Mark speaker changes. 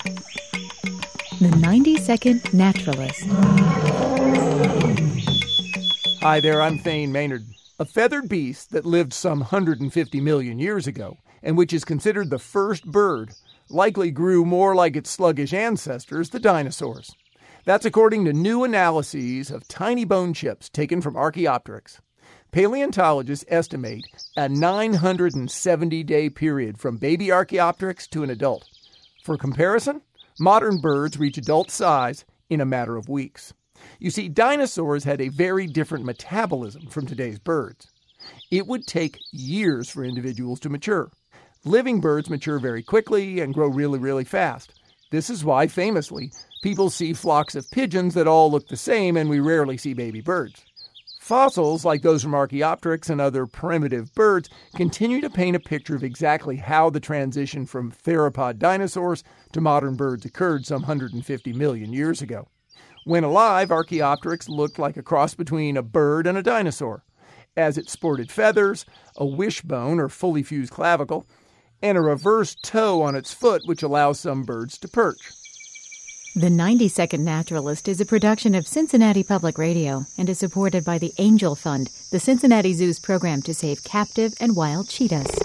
Speaker 1: The 90-Second Naturalist.
Speaker 2: Hi there, I'm Thane Maynard. A feathered beast that lived some 150 million years ago, and which is considered the first bird, likely grew more like its sluggish ancestors, the dinosaurs. That's according to new analyses of tiny bone chips taken from Archaeopteryx. Paleontologists estimate a 970-day period from baby Archaeopteryx to an adult. For comparison, modern birds reach adult size in a matter of weeks. You see, dinosaurs had a very different metabolism from today's birds. It would take years for individuals to mature. Living birds mature very quickly and grow really, really fast. This is why, famously, people see flocks of pigeons that all look the same and we rarely see baby birds. Fossils, like those from Archaeopteryx and other primitive birds, continue to paint a picture of exactly how the transition from theropod dinosaurs to modern birds occurred some 150 million years ago. When alive, Archaeopteryx looked like a cross between a bird and a dinosaur, as it sported feathers, a wishbone or fully fused clavicle, and a reverse toe on its foot, which allows some birds to perch.
Speaker 1: The 90-Second Naturalist is a production of Cincinnati Public Radio and is supported by the Angel Fund, the Cincinnati Zoo's program to save captive and wild cheetahs.